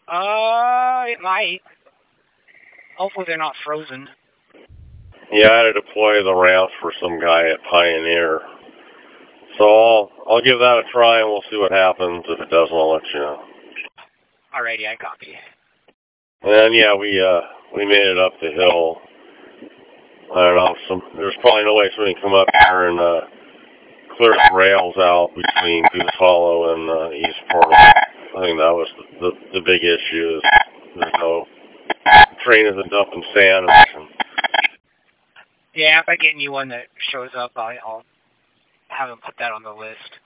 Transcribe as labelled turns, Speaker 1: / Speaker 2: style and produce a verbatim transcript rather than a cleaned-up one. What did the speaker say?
Speaker 1: Uh, it might. Hopefully they're not frozen.
Speaker 2: Yeah, I had to deploy the ramps for some guy at Pioneer. So I'll, I'll give that a try and we'll see what happens. If it doesn't, I'll let you know.
Speaker 1: Alrighty, I copy.
Speaker 2: And yeah, we uh we made it up the hill. I don't know. Some there's probably no way somebody can come up here and uh, clear the rails out between Goose Hollow and uh, East Portal. I think that was the, the the big issue. Is there's no train isn't dumping sand.
Speaker 1: Yeah, if I get a new one that shows up, I'll, I'll have them put that on the list.